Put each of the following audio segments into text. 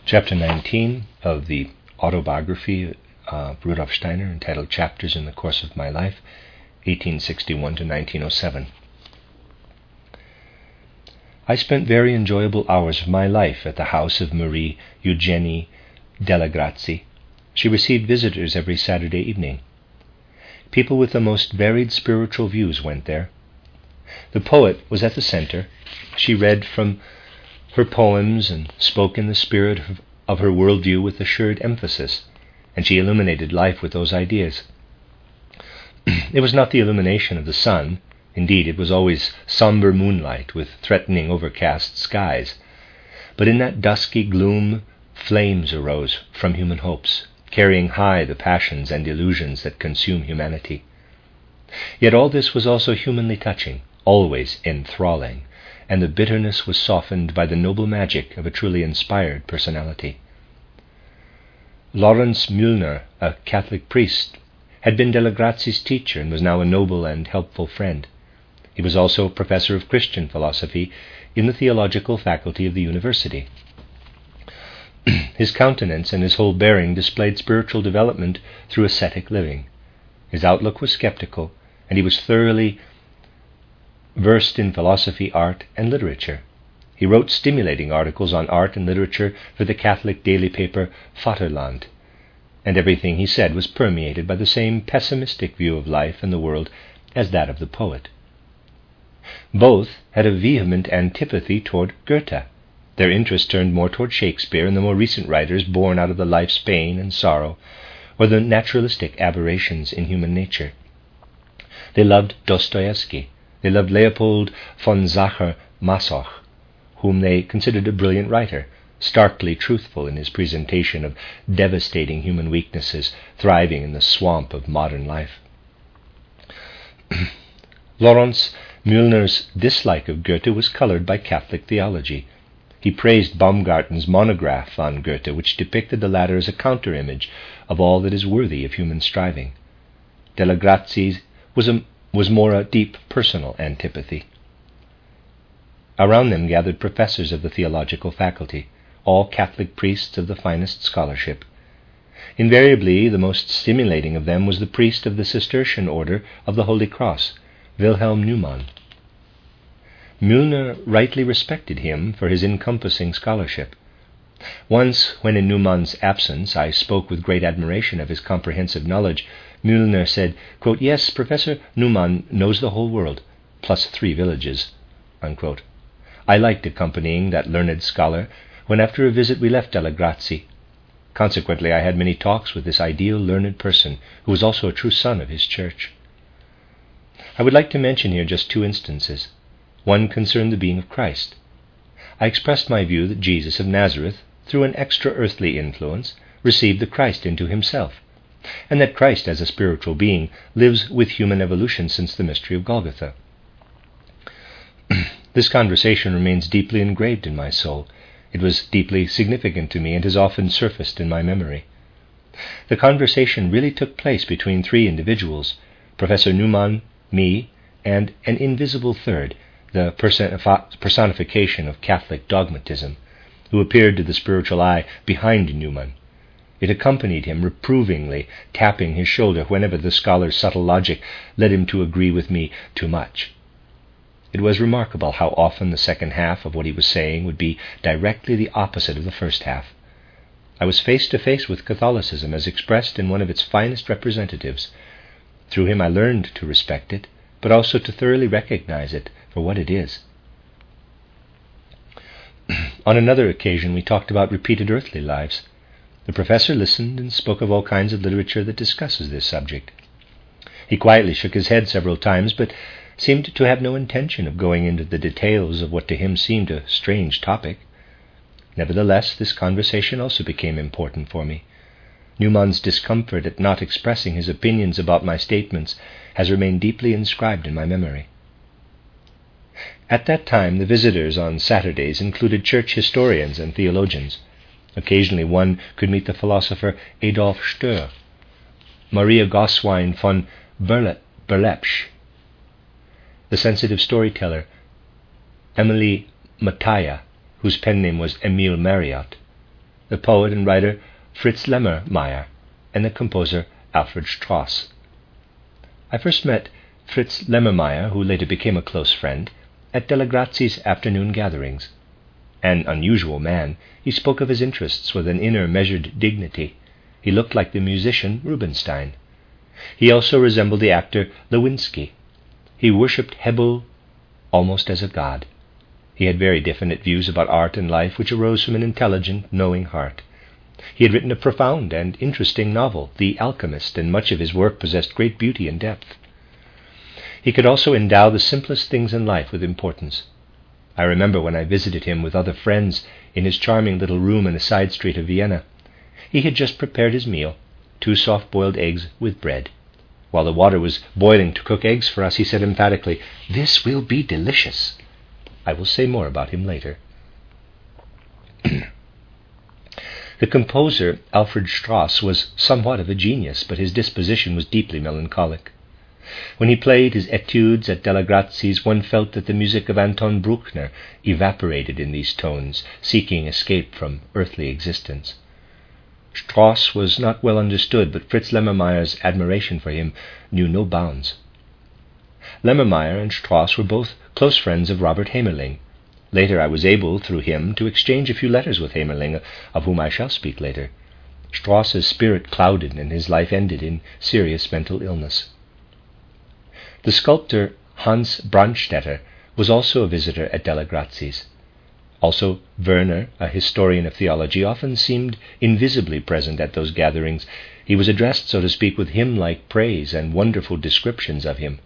Chapter 19 of the autobiography of Rudolf Steiner, entitled Chapters in the Course of My Life, 1861 to 1907. I spent very enjoyable hours of my life at the house of Marie Eugenie Della Grazie. She received visitors every Saturday evening. People with the most varied spiritual views went there. The poet was at the center. She read from her poems and spoke in the spirit of her worldview with assured emphasis, and she illuminated life with those ideas. It was not the illumination of the sun. Indeed, it was always somber moonlight with threatening overcast skies. But in that dusky gloom, flames arose from human hopes, carrying high the passions and illusions that consume humanity. Yet all this was also humanly touching, always enthralling, and the bitterness was softened by the noble magic of a truly inspired personality. Lorenz Mühlner, a Catholic priest, had been Della Grazie's teacher and was now a noble and helpful friend. He was also professor of Christian philosophy in the theological faculty of the university. His countenance and his whole bearing displayed spiritual development through ascetic living. His outlook was skeptical, and he was thoroughly versed in philosophy, art, and literature. He wrote stimulating articles on art and literature for the Catholic daily paper Vaterland, and everything he said was permeated by the same pessimistic view of life and the world as that of the poet. Both had a vehement antipathy toward Goethe. Their interest turned more toward Shakespeare and the more recent writers born out of the life's pain and sorrow, or the naturalistic aberrations in human nature. They loved Dostoevsky. They loved Leopold von Sacher-Masoch, whom they considered a brilliant writer, starkly truthful in his presentation of devastating human weaknesses thriving in the swamp of modern life. Lorenz Mühlner's dislike of Goethe was colored by Catholic theology. He praised Baumgarten's monograph on Goethe, which depicted the latter as a counter-image of all that is worthy of human striving. Della Grazie's was more a deep personal antipathy. Around them gathered professors of the theological faculty, all Catholic priests of the finest scholarship. Invariably, the most stimulating of them was the priest of the Cistercian order of the Holy Cross, Wilhelm Neumann. Mühlner rightly respected him for his encompassing scholarship. Once, when in Neumann's absence I spoke with great admiration of his comprehensive knowledge, Mühlner said, quote, "Yes, Professor Neumann knows the whole world, plus 3 villages." Unquote. I liked accompanying that learned scholar when after a visit we left Della Grazie. Consequently, I had many talks with this ideal learned person, who was also a true son of his church. I would like to mention here just 2 instances. One concerned the being of Christ. I expressed my view that Jesus of Nazareth, through an extra-earthly influence, received the Christ into himself, and that Christ as a spiritual being lives with human evolution since the mystery of Golgotha. This conversation remains deeply engraved in my soul. It was deeply significant to me and has often surfaced in my memory. The conversation really took place between 3 individuals, Professor Neumann, me, and an invisible third, the personification of Catholic dogmatism, who appeared to the spiritual eye behind Neumann. It accompanied him reprovingly, tapping his shoulder whenever the scholar's subtle logic led him to agree with me too much. It was remarkable how often the second half of what he was saying would be directly the opposite of the first half. I was face to face with Catholicism as expressed in one of its finest representatives. Through him I learned to respect it, but also to thoroughly recognize it for what it is. On another occasion we talked about repeated earthly lives. The professor listened and spoke of all kinds of literature that discusses this subject. He quietly shook his head several times, but seemed to have no intention of going into the details of what to him seemed a strange topic. Nevertheless, this conversation also became important for me. Neumann's discomfort at not expressing his opinions about my statements has remained deeply inscribed in my memory. At that time, the visitors on Saturdays included church historians and theologians. Occasionally one could meet the philosopher Adolf Stöhr, Maria Goswine von Berlepsch, the sensitive storyteller Emily Mataya, whose pen name was Emile Marriott, the poet and writer Fritz Lemmermeyer, and the composer Alfred Strauss. I first met Fritz Lemmermeyer, who later became a close friend, at Della Grazi's afternoon gatherings. An unusual man, he spoke of his interests with an inner measured dignity. He looked like the musician Rubinstein. He also resembled the actor Lewinsky. He worshipped Hebel almost as a god. He had very definite views about art and life which arose from an intelligent, knowing heart. He had written a profound and interesting novel, The Alchemist, and much of his work possessed great beauty and depth. He could also endow the simplest things in life with importance. I remember when I visited him with other friends in his charming little room in a side street of Vienna. He had just prepared his meal, 2 soft-boiled eggs with bread. While the water was boiling to cook eggs for us, he said emphatically, "This will be delicious." I will say more about him later. The composer, Alfred Strauss, was somewhat of a genius, but his disposition was deeply melancholic. When he played his etudes at Della Grazi's, one felt that the music of Anton Bruckner evaporated in these tones, seeking escape from earthly existence. Strauss was not well understood, but Fritz Lemmermeyer's admiration for him knew no bounds. Lemmermeyer and Strauss were both close friends of Robert Hamerling. Later I was able, through him, to exchange a few letters with Hamerling, of whom I shall speak later. Strauss's spirit clouded and his life ended in serious mental illness. The sculptor Hans Brandstätter was also a visitor at Della Grazi's. Also, Werner, a historian of theology, often seemed invisibly present at those gatherings. He was addressed, so to speak, with hymn-like praise and wonderful descriptions of him.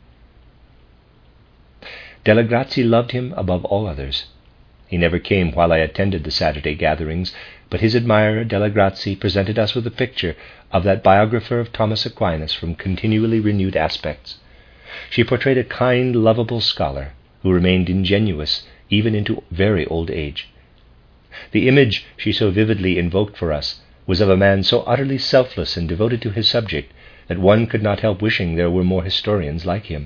Della Grazi loved him above all others. He never came while I attended the Saturday gatherings, but his admirer, Della Grazi, presented us with a picture of that biographer of Thomas Aquinas from continually renewed aspects. She portrayed a kind, lovable scholar who remained ingenuous even into very old age. The image she so vividly invoked for us was of a man so utterly selfless and devoted to his subject that one could not help wishing there were more historians like him.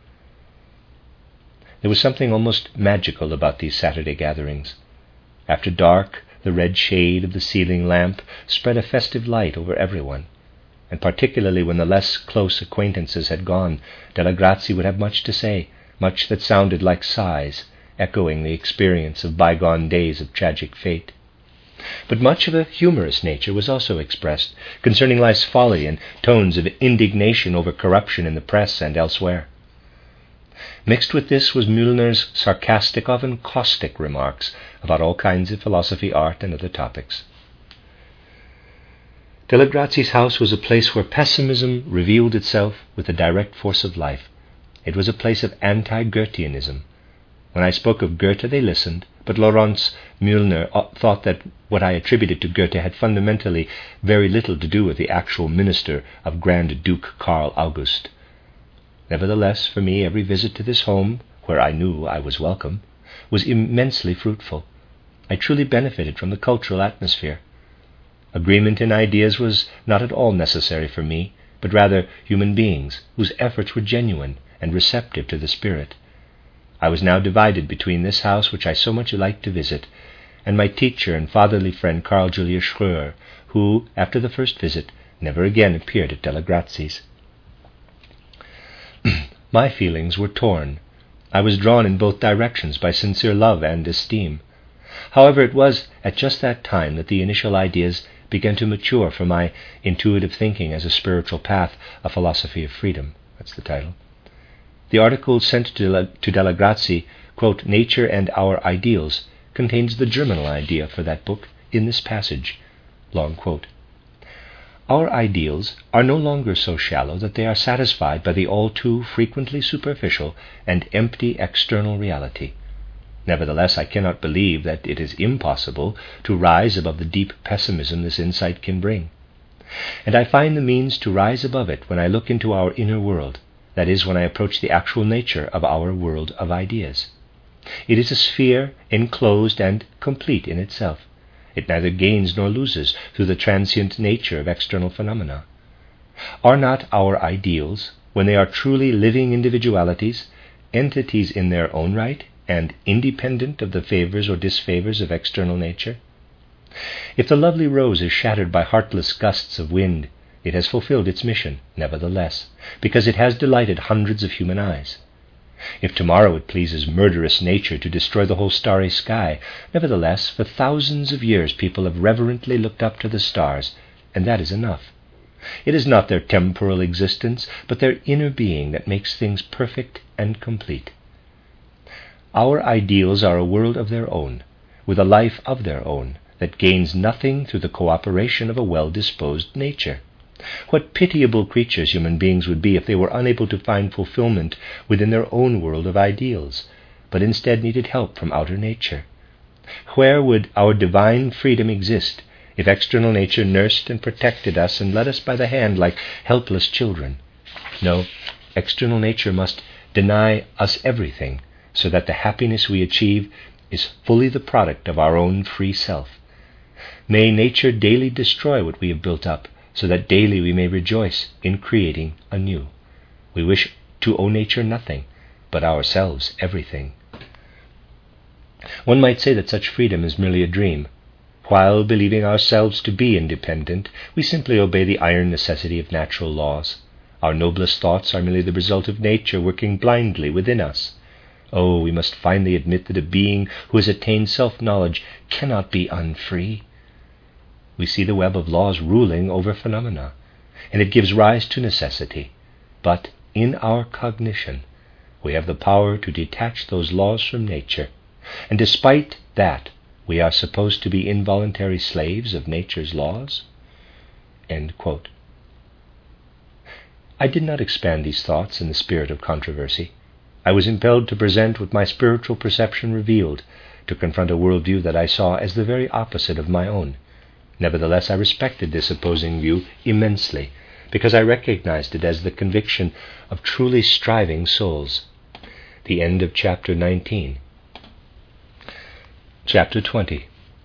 There was something almost magical about these Saturday gatherings. After dark, the red shade of the ceiling lamp spread a festive light over everyone, and particularly when the less close acquaintances had gone, Della Grazi would have much to say, much that sounded like sighs, echoing the experience of bygone days of tragic fate. But much of a humorous nature was also expressed, concerning life's folly and tones of indignation over corruption in the press and elsewhere. Mixed with this was Mühlner's sarcastic, often caustic remarks about all kinds of philosophy, art, and other topics. Della Grazi's house was a place where pessimism revealed itself with the direct force of life. It was a place of anti-Goetheanism. When I spoke of Goethe, they listened, but Laurence Mühlner thought that what I attributed to Goethe had fundamentally very little to do with the actual minister of Grand Duke Karl August. Nevertheless, for me, every visit to this home, where I knew I was welcome, was immensely fruitful. I truly benefited from the cultural atmosphere. Agreement in ideas was not at all necessary for me, but rather human beings whose efforts were genuine and receptive to the spirit. I was now divided between this house, which I so much liked to visit, and my teacher and fatherly friend Carl Julius Schröer, who, after the first visit, never again appeared at Della Grazi's. My feelings were torn. I was drawn in both directions by sincere love and esteem. However, it was at just that time that the initial ideas began to mature for my intuitive thinking as a spiritual path, A Philosophy of Freedom. That's the title. The article sent to Della Grazi, quote, Nature and Our Ideals, contains the germinal idea for that book in this passage, long quote. Our ideals are no longer so shallow that they are satisfied by the all too frequently superficial and empty external reality. Nevertheless, I cannot believe that it is impossible to rise above the deep pessimism this insight can bring. And I find the means to rise above it when I look into our inner world, that is, when I approach the actual nature of our world of ideas. It is a sphere enclosed and complete in itself. It neither gains nor loses through the transient nature of external phenomena. Are not our ideals, when they are truly living individualities, entities in their own right and independent of the favors or disfavors of external nature? If the lovely rose is shattered by heartless gusts of wind, it has fulfilled its mission, nevertheless, because it has delighted hundreds of human eyes. If tomorrow it pleases murderous nature to destroy the whole starry sky, nevertheless, for thousands of years people have reverently looked up to the stars, and that is enough. It is not their temporal existence, but their inner being that makes things perfect and complete. Our ideals are a world of their own, with a life of their own, that gains nothing through the cooperation of a well-disposed nature. What pitiable creatures human beings would be if they were unable to find fulfillment within their own world of ideals, but instead needed help from outer nature. Where would our divine freedom exist if external nature nursed and protected us and led us by the hand like helpless children? No, external nature must deny us everything, so that the happiness we achieve is fully the product of our own free self. May nature daily destroy what we have built up, so that daily we may rejoice in creating anew. We wish to owe nature nothing, but ourselves everything. One might say that such freedom is merely a dream. While believing ourselves to be independent, we simply obey the iron necessity of natural laws. Our noblest thoughts are merely the result of nature working blindly within us. Oh, we must finally admit that a being who has attained self-knowledge cannot be unfree. We see the web of laws ruling over phenomena, and it gives rise to necessity. But in our cognition, we have the power to detach those laws from nature, and despite that, we are supposed to be involuntary slaves of nature's laws? End quote. I did not expand these thoughts in the spirit of controversy. I was impelled to present what my spiritual perception revealed, to confront a worldview that I saw as the very opposite of my own. Nevertheless, I respected this opposing view immensely, because I recognized it as the conviction of truly striving souls. The end of chapter 19. Chapter 20.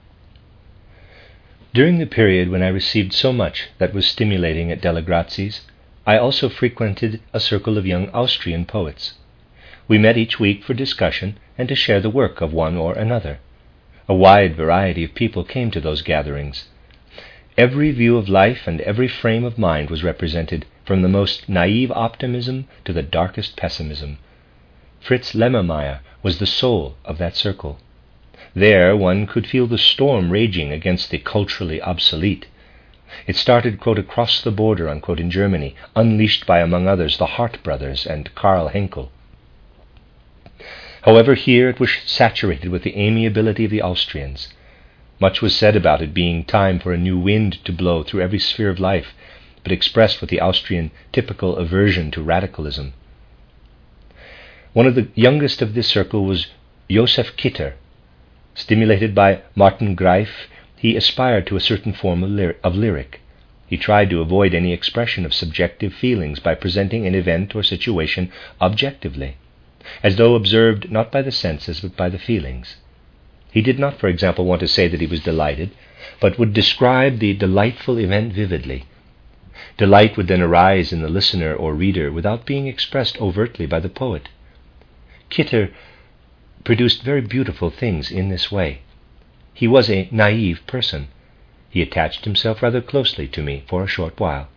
During the period when I received so much that was stimulating at Della Grazie's, I also frequented a circle of young Austrian poets. We met each week for discussion and to share the work of one or another. A wide variety of people came to those gatherings. Every view of life and every frame of mind was represented, from the most naive optimism to the darkest pessimism. Fritz Lemmermeyer was the soul of that circle. There one could feel the storm raging against the culturally obsolete. It started, quote, across the border, unquote, in Germany, unleashed by, among others, the Hart brothers and Karl Henkel. However, here it was saturated with the amiability of the Austrians. Much was said about it being time for a new wind to blow through every sphere of life, but expressed with the Austrian typical aversion to radicalism. One of the youngest of this circle was Josef Kitter. Stimulated by Martin Greif, he aspired to a certain form of lyric. He tried to avoid any expression of subjective feelings by presenting an event or situation objectively, as though observed not by the senses but by the feelings. He did not, for example, want to say that he was delighted, but would describe the delightful event vividly. Delight would then arise in the listener or reader without being expressed overtly by the poet. Kitter produced very beautiful things in this way. He was a naive person. He attached himself rather closely to me for a short while.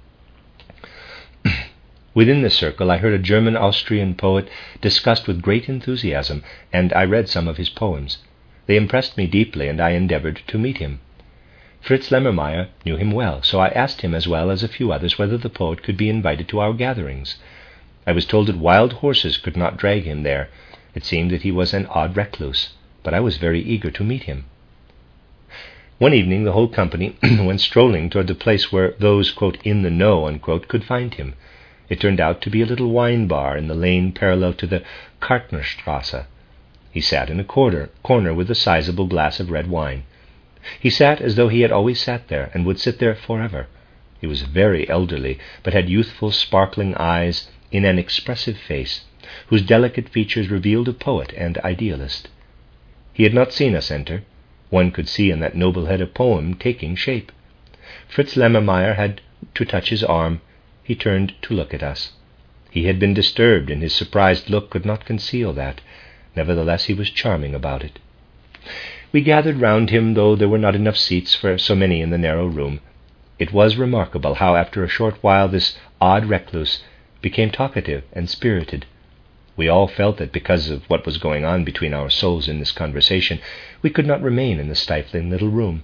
Within the circle, I heard a German-Austrian poet discussed with great enthusiasm, and I read some of his poems. They impressed me deeply, and I endeavored to meet him. Fritz Lemmermeyer knew him well, so I asked him, as well as a few others, whether the poet could be invited to our gatherings. I was told that wild horses could not drag him there. It seemed that he was an odd recluse, but I was very eager to meet him. One evening the whole company went strolling toward the place where those, quote, in the know, unquote, could find him. It turned out to be a little wine bar in the lane parallel to the Kartnerstrasse. He sat in a corner with a sizable glass of red wine. He sat as though he had always sat there, and would sit there forever. He was very elderly, but had youthful, sparkling eyes in an expressive face, whose delicate features revealed a poet and idealist. He had not seen us enter. One could see in that noble head a poem taking shape. Fritz Lemmermeyer had to touch his arm. He turned to look at us. He had been disturbed, and his surprised look could not conceal that. Nevertheless, he was charming about it. We gathered round him, though there were not enough seats for so many in the narrow room. It was remarkable how, after a short while, this odd recluse became talkative and spirited. We all felt that because of what was going on between our souls in this conversation, we could not remain in the stifling little room.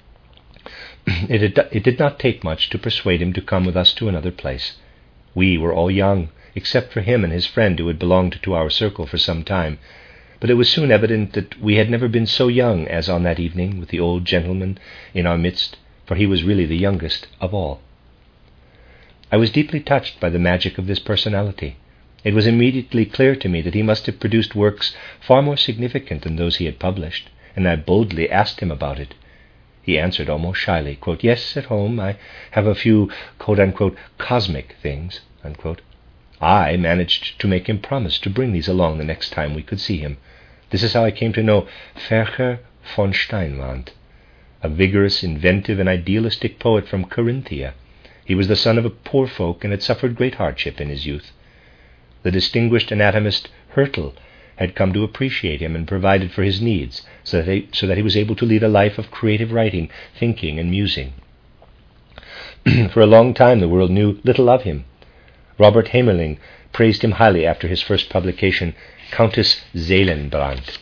It did not take much to persuade him to come with us to another place. We were all young, except for him and his friend who had belonged to our circle for some time, but it was soon evident that we had never been so young as on that evening with the old gentleman in our midst, for he was really the youngest of all. I was deeply touched by the magic of this personality. It was immediately clear to me that he must have produced works far more significant than those he had published, and I boldly asked him about it. He answered almost shyly, quote, "Yes, at home I have a few, quote-unquote, cosmic things," unquote. I managed to make him promise to bring these along the next time we could see him. This is how I came to know Fercher von Steinwand, a vigorous, inventive, and idealistic poet from Carinthia. He was the son of a poor folk and had suffered great hardship in his youth. The distinguished anatomist Hürtel had come to appreciate him and provided for his needs, so that he was able to lead a life of creative writing, thinking, and musing. For a long time the world knew little of him. Robert Hamerling praised him highly after his first publication, Countess Seelenbrand.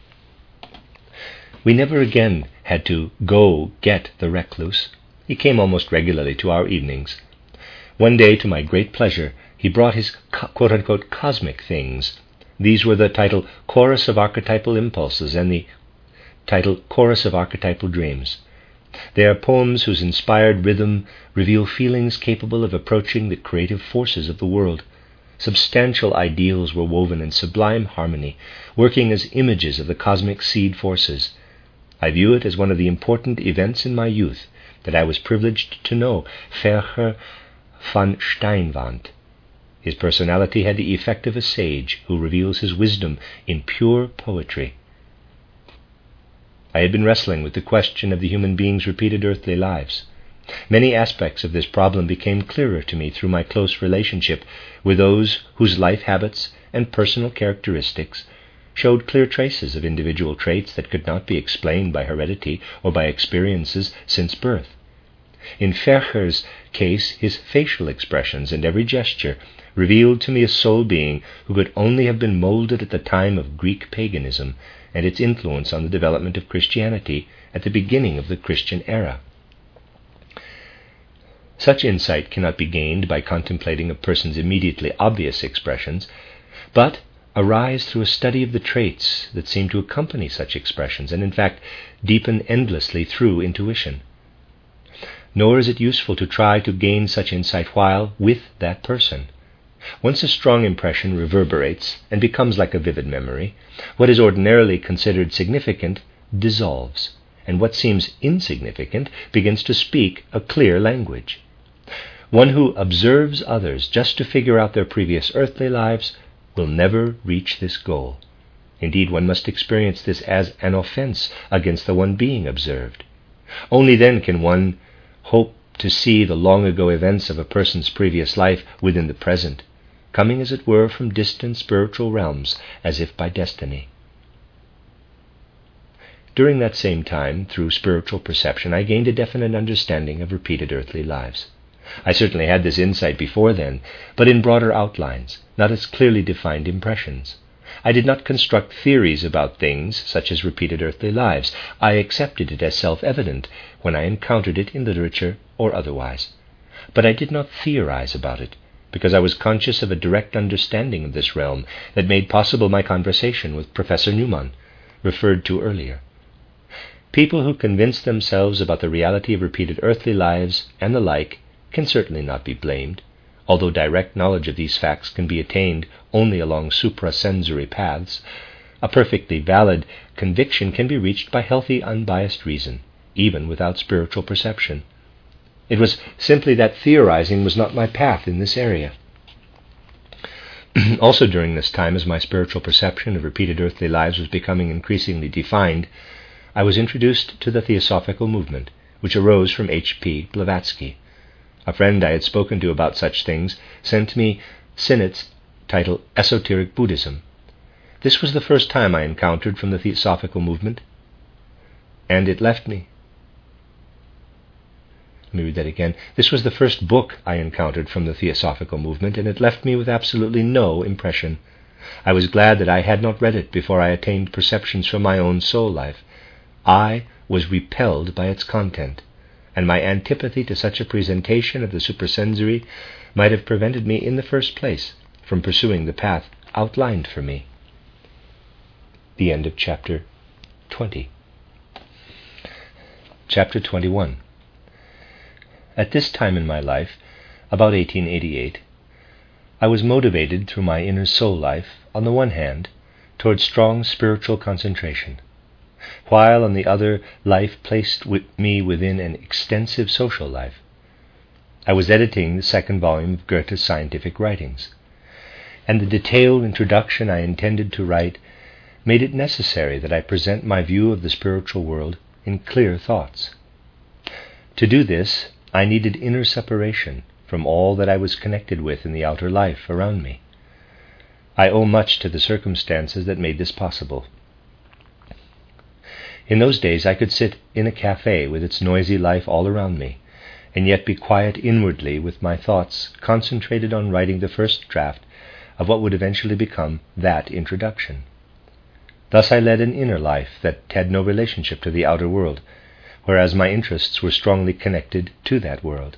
We never again had to go get the recluse. He came almost regularly to our evenings. One day, to my great pleasure, he brought his quote-unquote cosmic things. These were the title Chorus of Archetypal Impulses and the title Chorus of Archetypal Dreams. They are poems whose inspired rhythm reveal feelings capable of approaching the creative forces of the world. Substantial ideals were woven in sublime harmony, working as images of the cosmic seed forces. I view it as one of the important events in my youth that I was privileged to know Fercher von Steinwand. His personality had the effect of a sage who reveals his wisdom in pure poetry. I had been wrestling with the question of the human being's repeated earthly lives. Many aspects of this problem became clearer to me through my close relationship with those whose life habits and personal characteristics showed clear traces of individual traits that could not be explained by heredity or by experiences since birth. In Fercher's case, his facial expressions and every gesture revealed to me a soul being who could only have been molded at the time of Greek paganism and its influence on the development of Christianity at the beginning of the Christian era. Such insight cannot be gained by contemplating a person's immediately obvious expressions, but arise through a study of the traits that seem to accompany such expressions and in fact deepen endlessly through intuition. Nor is it useful to try to gain such insight while with that person. Once a strong impression reverberates and becomes like a vivid memory, what is ordinarily considered significant dissolves, and what seems insignificant begins to speak a clear language. One who observes others just to figure out their previous earthly lives will never reach this goal. Indeed, one must experience this as an offense against the one being observed. Only then can one hope to see the long-ago events of a person's previous life within the present, coming as it were from distant spiritual realms as if by destiny. During that same time, through spiritual perception, I gained a definite understanding of repeated earthly lives. I certainly had this insight before then, but in broader outlines, not as clearly defined impressions. I did not construct theories about things such as repeated earthly lives. I accepted it as self-evident when I encountered it in literature or otherwise. But I did not theorize about it, because I was conscious of a direct understanding of this realm that made possible my conversation with Professor Newman, referred to earlier. People who convince themselves about the reality of repeated earthly lives and the like can certainly not be blamed, although direct knowledge of these facts can be attained only along suprasensory paths. A perfectly valid conviction can be reached by healthy, unbiased reason, even without spiritual perception. It was simply that theorizing was not my path in this area. Also during this time, as my spiritual perception of repeated earthly lives was becoming increasingly defined, I was introduced to the Theosophical movement, which arose from H.P. Blavatsky. A friend I had spoken to about such things sent me Sinnett's title Esoteric Buddhism. This was the first time I encountered from the Theosophical movement. and it left me. Let me read that again. This was the first book I encountered from the Theosophical movement, and it left me with absolutely no impression. I was glad that I had not read it before I attained perceptions from my own soul life. I was repelled by its content, and my antipathy to such a presentation of the supersensory might have prevented me in the first place from pursuing the path outlined for me. The end of chapter 20. Chapter 21. At this time in my life, about 1888, I was motivated through my inner soul life, on the one hand, towards strong spiritual concentration, while on the other life placed me within an extensive social life. I was editing the second volume of Goethe's scientific writings, and the detailed introduction I intended to write made it necessary that I present my view of the spiritual world in clear thoughts. To do this, I needed inner separation from all that I was connected with in the outer life around me. I owe much to the circumstances that made this possible. In those days I could sit in a cafe with its noisy life all around me, and yet be quiet inwardly with my thoughts concentrated on writing the first draft of what would eventually become that introduction. Thus I led an inner life that had no relationship to the outer world, whereas my interests were strongly connected to that world.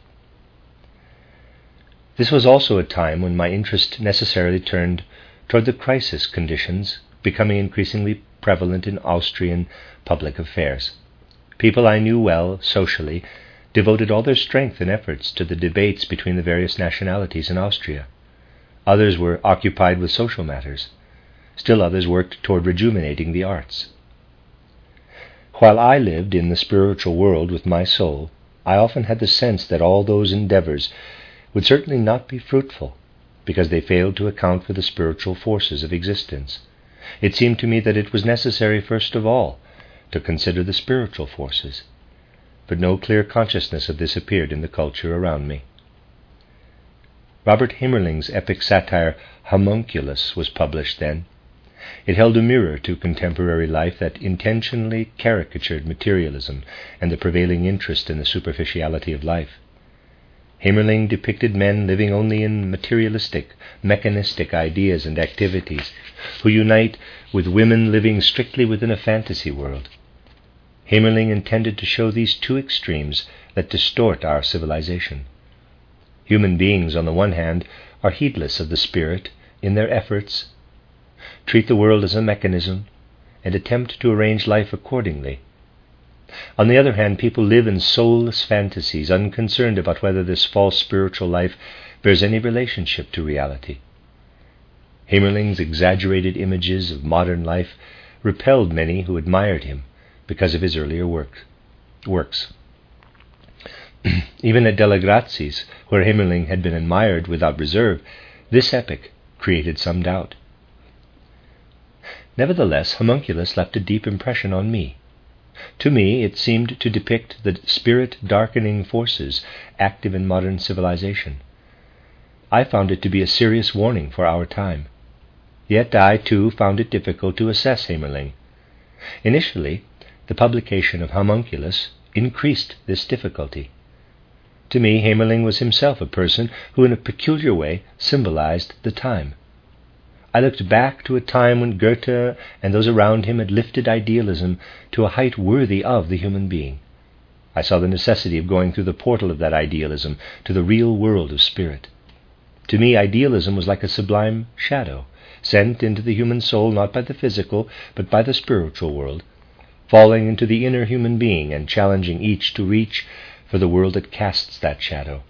This was also a time when my interest necessarily turned toward the crisis conditions becoming increasingly prevalent in Austrian public affairs. People I knew well socially devoted all their strength and efforts to the debates between the various nationalities in Austria. Others were occupied with social matters. Still others worked toward rejuvenating the arts. While I lived in the spiritual world with my soul, I often had the sense that all those endeavors would certainly not be fruitful, because they failed to account for the spiritual forces of existence. It seemed to me that it was necessary, first of all, to consider the spiritual forces, but no clear consciousness of this appeared in the culture around me. Robert Hemmerling's epic satire Homunculus was published then. It held a mirror to contemporary life that intentionally caricatured materialism and the prevailing interest in the superficiality of life. Hemmerling depicted men living only in materialistic, mechanistic ideas and activities, who unite with women living strictly within a fantasy world. Hemmerling intended to show these two extremes that distort our civilization. Human beings, on the one hand, are heedless of the spirit in their efforts, treat the world as a mechanism, and attempt to arrange life accordingly. On the other hand, people live in soulless fantasies, unconcerned about whether this false spiritual life bears any relationship to reality. Hemmerling's exaggerated images of modern life repelled many who admired him because of his earlier works. Even at Della Grazi's, where Hemmerling had been admired without reserve, this epic created some doubt. Nevertheless, Homunculus left a deep impression on me. To me, it seemed to depict the spirit-darkening forces active in modern civilization. I found it to be a serious warning for our time. Yet I, too, found it difficult to assess Hemmerling. Initially, the publication of Homunculus increased this difficulty. To me, Hemmerling was himself a person who in a peculiar way symbolized the time. I looked back to a time when Goethe and those around him had lifted idealism to a height worthy of the human being. I saw the necessity of going through the portal of that idealism to the real world of spirit. To me, idealism was like a sublime shadow, sent into the human soul not by the physical, but by the spiritual world, falling into the inner human being and challenging each to reach for the world that casts that shadow.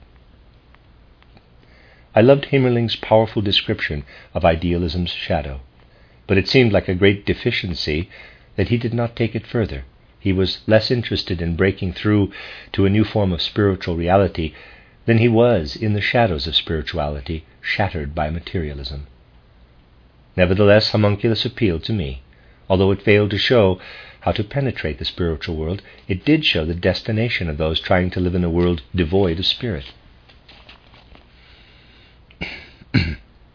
I loved Hemmerling's powerful description of idealism's shadow, but it seemed like a great deficiency that he did not take it further. He was less interested in breaking through to a new form of spiritual reality than he was in the shadows of spirituality shattered by materialism. Nevertheless, Homunculus appealed to me. Although it failed to show how to penetrate the spiritual world, it did show the destination of those trying to live in a world devoid of spirit.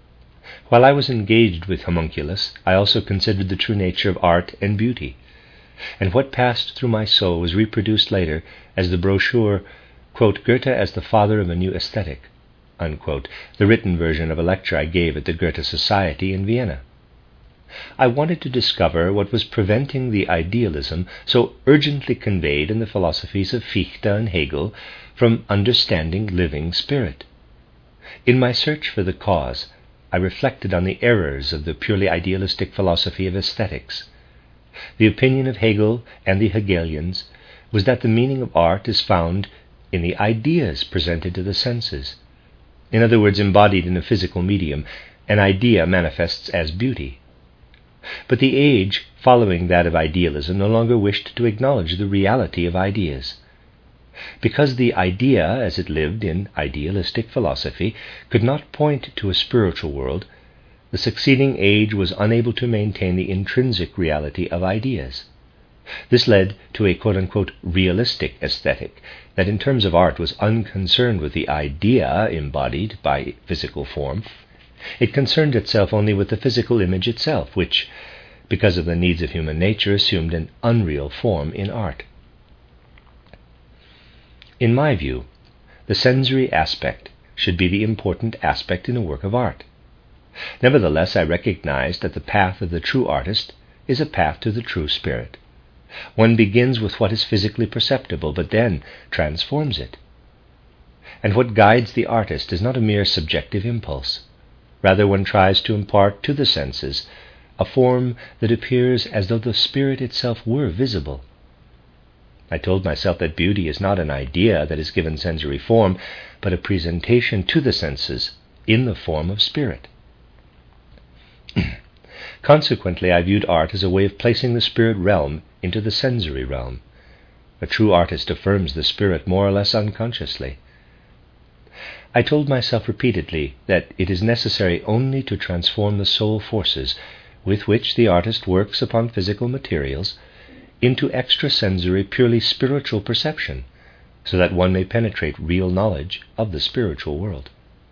While I was engaged with Homunculus, I also considered the true nature of art and beauty. and what passed through my soul was reproduced later as the brochure, quote, Goethe as the Father of a New Aesthetic, unquote, the written version of a lecture I gave at the Goethe Society in Vienna. I wanted to discover what was preventing the idealism so urgently conveyed in the philosophies of Fichte and Hegel from understanding living spirit. In my search for the cause, I reflected on the errors of the purely idealistic philosophy of aesthetics. The opinion of Hegel and the Hegelians was that the meaning of art is found in the ideas presented to the senses. In other words, embodied in a physical medium, an idea manifests as beauty. But the age following that of idealism no longer wished to acknowledge the reality of ideas. Because the idea, as it lived in idealistic philosophy, could not point to a spiritual world, the succeeding age was unable to maintain the intrinsic reality of ideas. This led to a quote-unquote realistic aesthetic that in terms of art was unconcerned with the idea embodied by physical form. It concerned itself only with the physical image itself, which, because of the needs of human nature, assumed an unreal form in art. In my view, the sensory aspect should be the important aspect in a work of art. Nevertheless, I recognize that the path of the true artist is a path to the true spirit. One begins with what is physically perceptible, but then transforms it. And what guides the artist is not a mere subjective impulse. Rather, one tries to impart to the senses a form that appears as though the spirit itself were visible. I told myself that beauty is not an idea that is given sensory form, but a presentation to the senses in the form of spirit. Consequently, I viewed art as a way of placing the spirit realm into the sensory realm. A true artist affirms the spirit more or less unconsciously. I told myself repeatedly that it is necessary only to transform the soul forces with which the artist works upon physical materials into extrasensory, purely spiritual perception, so that one may penetrate real knowledge of the spiritual world.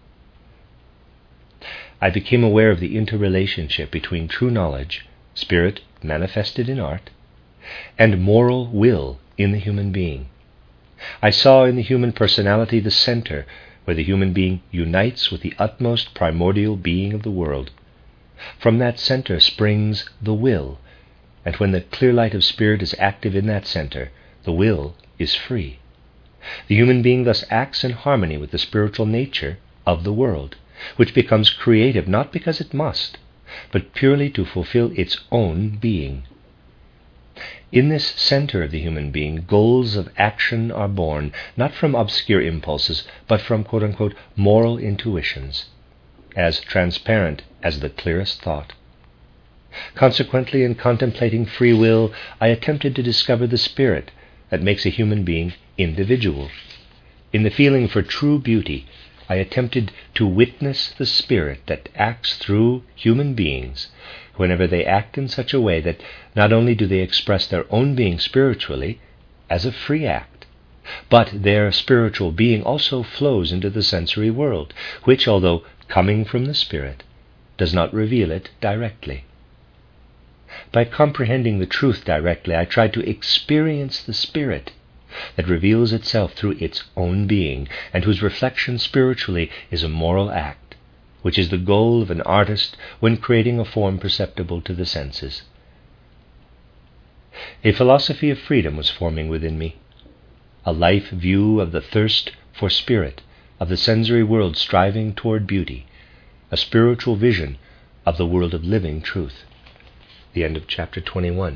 I became aware of the interrelationship between true knowledge, spirit manifested in art, and moral will in the human being. I saw in the human personality the center where the human being unites with the utmost primordial being of the world. From that center springs the will, and when the clear light of spirit is active in that center, the will is free. The human being thus acts in harmony with the spiritual nature of the world, which becomes creative not because it must, but purely to fulfill its own being. In this center of the human being, goals of action are born, not from obscure impulses, but from quote-unquote moral intuitions, as transparent as the clearest thought. Consequently, in contemplating free will, I attempted to discover the spirit that makes a human being individual. In the feeling for true beauty, I attempted to witness the spirit that acts through human beings whenever they act in such a way that not only do they express their own being spiritually as a free act, but their spiritual being also flows into the sensory world, which, although coming from the spirit, does not reveal it directly. By comprehending the truth directly, I tried to experience the spirit that reveals itself through its own being, and whose reflection spiritually is a moral act, which is the goal of an artist when creating a form perceptible to the senses. A philosophy of freedom was forming within me, a life view of the thirst for spirit, of the sensory world striving toward beauty, a spiritual vision of the world of living truth. The end of chapter 21.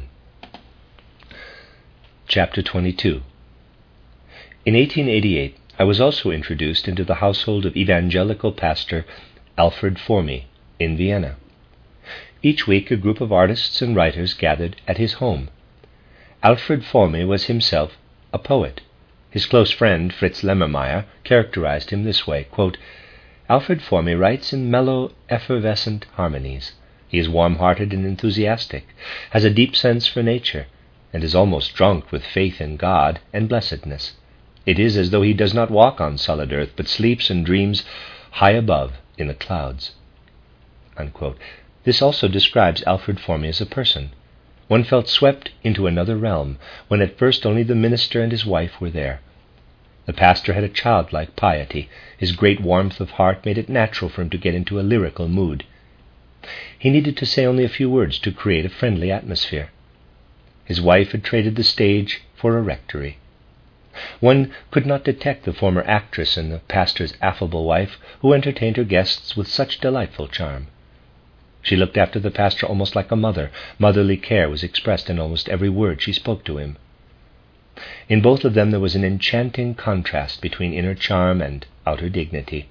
Chapter 22. In 1888, I was also introduced into the household of evangelical pastor Alfred Formy in Vienna. Each week a group of artists and writers gathered at his home. Alfred Formy was himself a poet. His close friend Fritz Lemmermeyer characterized him this way, quote, Alfred Formy writes in mellow, effervescent harmonies. He is warm-hearted and enthusiastic, has a deep sense for nature, and is almost drunk with faith in God and blessedness. It is as though he does not walk on solid earth, but sleeps and dreams high above in the clouds. Unquote. This also describes Alfred Formy as a person. One felt swept into another realm, when at first only the minister and his wife were there. The pastor had a childlike piety. His great warmth of heart made it natural for him to get into a lyrical mood. He needed to say only a few words to create a friendly atmosphere. His wife had traded the stage for a rectory. One could not detect the former actress in the pastor's affable wife, who entertained her guests with such delightful charm. She looked after the pastor almost like a mother. Motherly care was expressed in almost every word she spoke to him. In both of them there was an enchanting contrast between inner charm and outer dignity.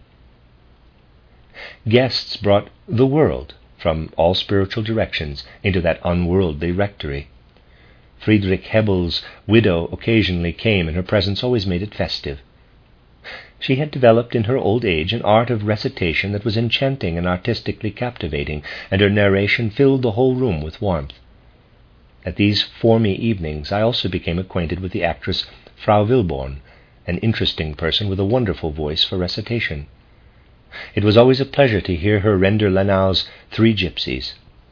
Guests brought the world from all spiritual directions into that unworldly rectory. Friedrich Hebbel's widow occasionally came, and her presence always made it festive. She had developed in her old age an art of recitation that was enchanting and artistically captivating, and her narration filled the whole room with warmth. At these formy evenings I also became acquainted with the actress Frau Wilborn, an interesting person with a wonderful voice for recitation. It was always a pleasure to hear her render Lenau's Three Gypsies.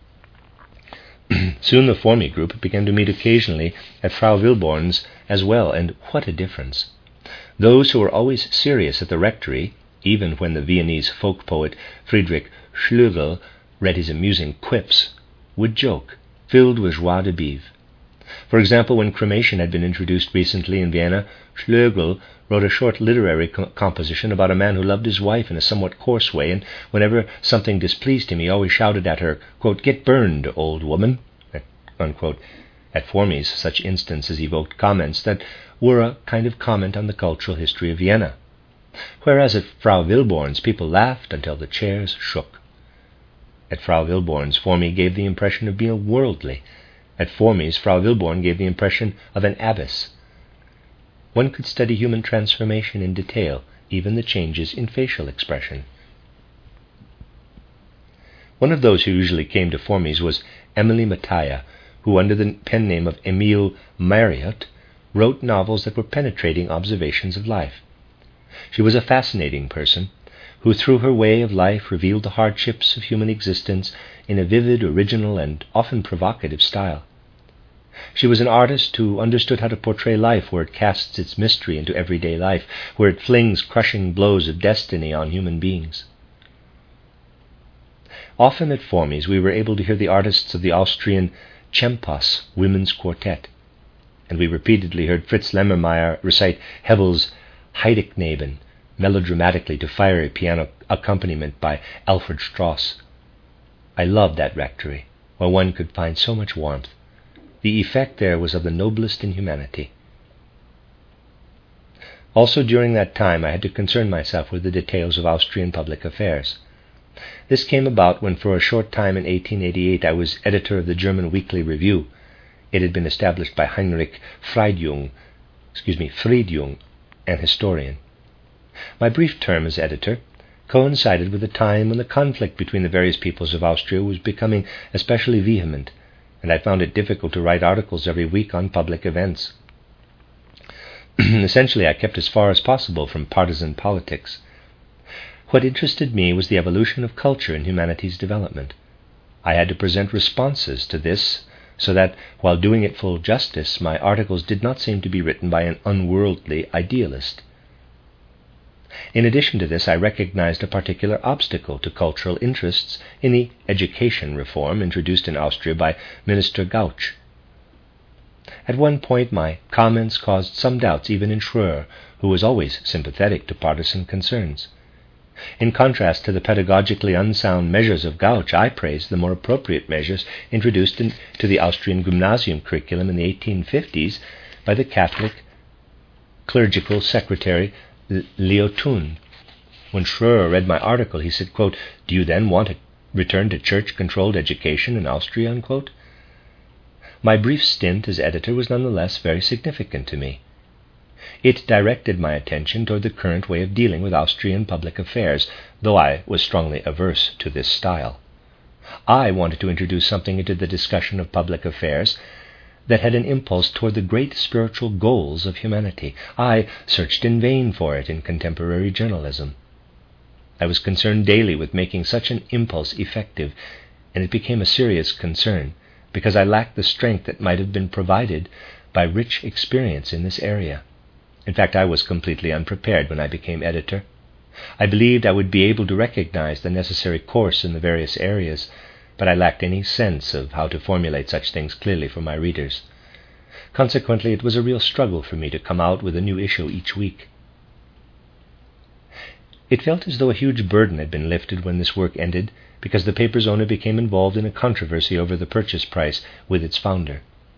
Soon the Formy group began to meet occasionally at Frau Wilborn's as well, and what a difference! Those who were always serious at the rectory, even when the Viennese folk poet Friedrich Schlegel read his amusing quips, would joke, filled with joie de vivre. For example, when cremation had been introduced recently in Vienna, Schlegel wrote a short literary composition about a man who loved his wife in a somewhat coarse way, and whenever something displeased him, he always shouted at her, quote, "Get burned, old woman," unquote. At Formies, such instances evoked comments that were a kind of comment on the cultural history of Vienna, whereas at Frau Wilborn's people laughed until the chairs shook. At Frau Wilborn's, Formy gave the impression of being worldly. At Formies, Frau Wilborn gave the impression of an abbess. One could study human transformation in detail, even the changes in facial expression. One of those who usually came to Formies was Emily Mataya, who, under the pen name of Emile Marriott, wrote novels that were penetrating observations of life. She was a fascinating person, who through her way of life revealed the hardships of human existence in a vivid, original, and often provocative style. She was an artist who understood how to portray life where it casts its mystery into everyday life, where it flings crushing blows of destiny on human beings. Often at Formies we were able to hear the artists of the Austrian Czempos women's quartet, and we repeatedly heard Fritz Lemmermeyer recite Hebbel's Heidekneben melodramatically to fiery piano accompaniment by Alfred Strauss. I loved that rectory, where one could find so much warmth. The effect there was of the noblest in humanity. Also during that time I had to concern myself with the details of Austrian public affairs. This came about when for a short time in 1888 I was editor of the German Weekly Review. It had been established by Heinrich Friedjung, an historian. My brief term as editor coincided with a time when the conflict between the various peoples of Austria was becoming especially vehement, and I found it difficult to write articles every week on public events. Essentially, I kept as far as possible from partisan politics. What interested me was the evolution of culture in humanity's development. I had to present responses to this, so that, while doing it full justice, my articles did not seem to be written by an unworldly idealist. In addition to this, I recognized a particular obstacle to cultural interests in the education reform introduced in Austria by Minister Gauch. At one point, my comments caused some doubts even in Schröer, who was always sympathetic to partisan concerns. In contrast to the pedagogically unsound measures of Gauch, I praised the more appropriate measures introduced into the Austrian gymnasium curriculum in the 1850s by the Catholic clerical secretary Leo Thun. When Schröer read my article, he said, quote, "Do you then want to return to church-controlled education in Austria?" Unquote. My brief stint as editor was nonetheless very significant to me. It directed my attention toward the current way of dealing with Austrian public affairs, though I was strongly averse to this style. I wanted to introduce something into the discussion of public affairs that had an impulse toward the great spiritual goals of humanity. I searched in vain for it in contemporary journalism. I was concerned daily with making such an impulse effective, and it became a serious concern because I lacked the strength that might have been provided by rich experience in this area. In fact, I was completely unprepared when I became editor. I believed I would be able to recognize the necessary course in the various areas, but I lacked any sense of how to formulate such things clearly for my readers. Consequently, it was a real struggle for me to come out with a new issue each week. It felt as though a huge burden had been lifted when this work ended, because the paper's owner became involved in a controversy over the purchase price with its founder.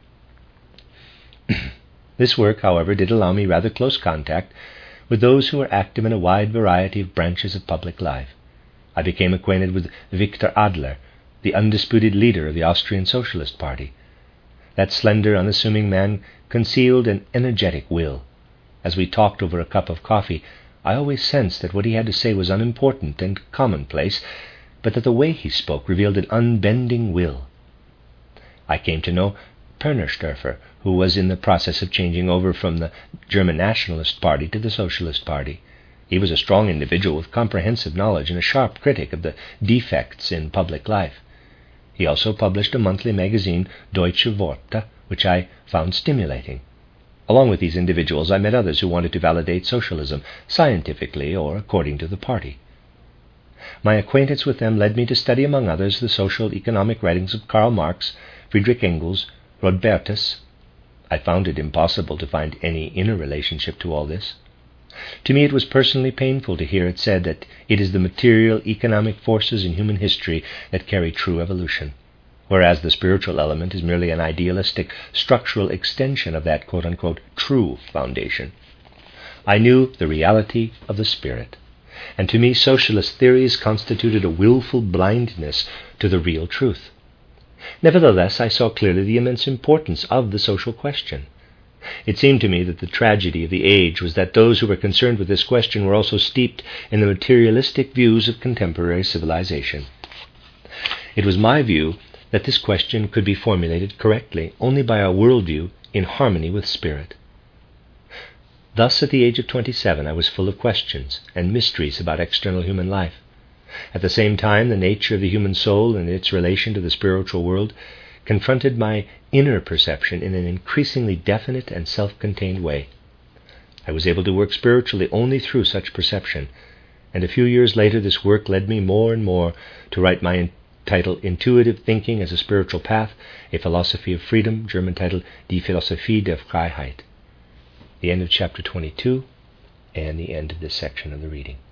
This work, however, did allow me rather close contact with those who were active in a wide variety of branches of public life. I became acquainted with Victor Adler, the undisputed leader of the Austrian Socialist Party. That slender, unassuming man concealed an energetic will. As we talked over a cup of coffee, I always sensed that what he had to say was unimportant and commonplace, but that the way he spoke revealed an unbending will. I came to know Pernersdorfer, who was in the process of changing over from the German Nationalist Party to the Socialist Party. He was a strong individual with comprehensive knowledge and a sharp critic of the defects in public life. He also published a monthly magazine, Deutsche Worte, which I found stimulating. Along with these individuals, I met others who wanted to validate socialism, scientifically or according to the party. My acquaintance with them led me to study, among others, the social economic writings of Karl Marx, Friedrich Engels, Rodbertus. I found it impossible to find any inner relationship to all this. To me it was personally painful to hear it said that it is the material economic forces in human history that carry true evolution, whereas the spiritual element is merely an idealistic structural extension of that quote-unquote true foundation. I knew the reality of the spirit, and to me socialist theories constituted a willful blindness to the real truth. Nevertheless, I saw clearly the immense importance of the social question. It seemed to me that the tragedy of the age was that those who were concerned with this question were also steeped in the materialistic views of contemporary civilization. It was my view that this question could be formulated correctly only by a worldview in harmony with spirit. Thus, at the age of 27, I was full of questions and mysteries about external human life. At the same time, the nature of the human soul and its relation to the spiritual world confronted my inner perception in an increasingly definite and self-contained way. I was able to work spiritually only through such perception, and a few years later this work led me more and more to write my title Intuitive Thinking as a Spiritual Path, a Philosophy of Freedom, German title Die Philosophie der Freiheit. The end of chapter 22 and the end of this section of the reading.